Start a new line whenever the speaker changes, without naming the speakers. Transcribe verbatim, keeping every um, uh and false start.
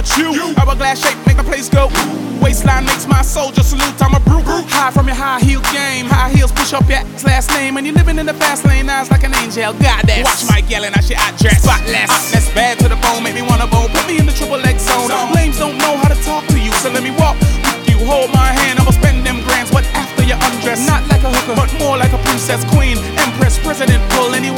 about you? Hourglass shape make the place go. Waistline makes my soldier salute. I'm a brute. High from your high heel game. High heels push up your ass last name. And you're living in the fast lane. Eyes like an angel. Goddess. Watch Mike yelling out your address. Spotless. Hotness bad to the bone. Make me wanna bone. Put me in the triple X zone. Lames don't know how to talk to you, so let me walk with you. Hold my hand. I'ma spend them grands. What after you undress? Not like a hooker, but more like a princess, queen, empress, president. Pull anyway.